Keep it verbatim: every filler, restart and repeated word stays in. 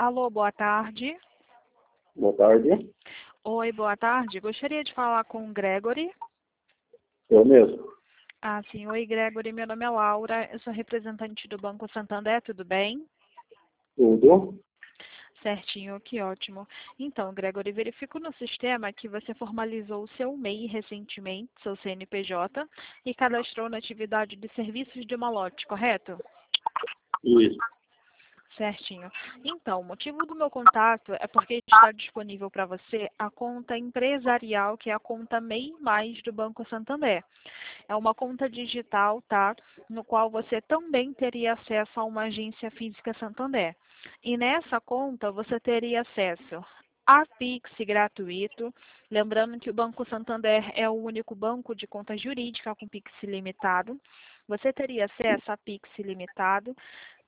Alô, boa tarde. Boa tarde. Oi, boa tarde. Gostaria de falar com o Gregory. Eu mesmo. Ah, sim. Oi, Gregory. Meu nome é Laura. Eu sou representante do Banco Santander. Tudo bem? Tudo? Certinho, que ótimo. Então, Gregory, verifico no sistema que você formalizou o seu M E I recentemente, seu C N P J, e cadastrou na atividade de serviços de malote, correto? Isso. Certinho. Então, o motivo do meu contato é porque está disponível para você a conta empresarial, que é a conta M E I Mais do Banco Santander. É uma conta digital, tá? No qual você também teria acesso a uma agência física Santander. E nessa conta você teria acesso a Pix gratuito. Lembrando que o Banco Santander é o único banco de conta jurídica com Pix ilimitado. Você teria acesso a Pix ilimitado,